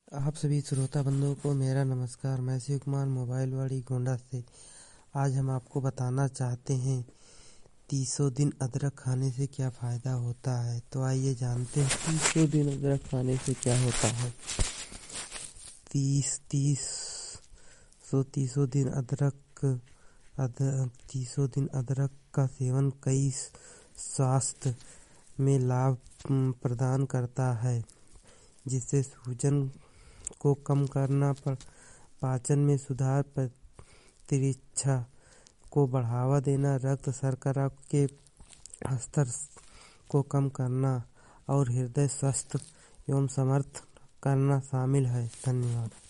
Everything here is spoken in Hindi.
आप सभी श्रोता बंधुओं को मेरा नमस्कार। मैं शिव कुमार मोबाइलवाड़ी गोंडा से। आज हम आपको बताना चाहते हैं 30 दिन अदरक खाने से क्या फ़ायदा होता है। तो आइए जानते हैं 30 दिन अदरक खाने से क्या होता है। 30 दिन अदरक का सेवन कई स्वास्थ्य में लाभ प्रदान करता है, जिससे सूजन को कम करना, पाचन में सुधार, प्रतिरक्षा को बढ़ावा देना, रक्त शर्करा के स्तर को कम करना और हृदय स्वास्थ्य एवं समर्थ करना शामिल है। धन्यवाद।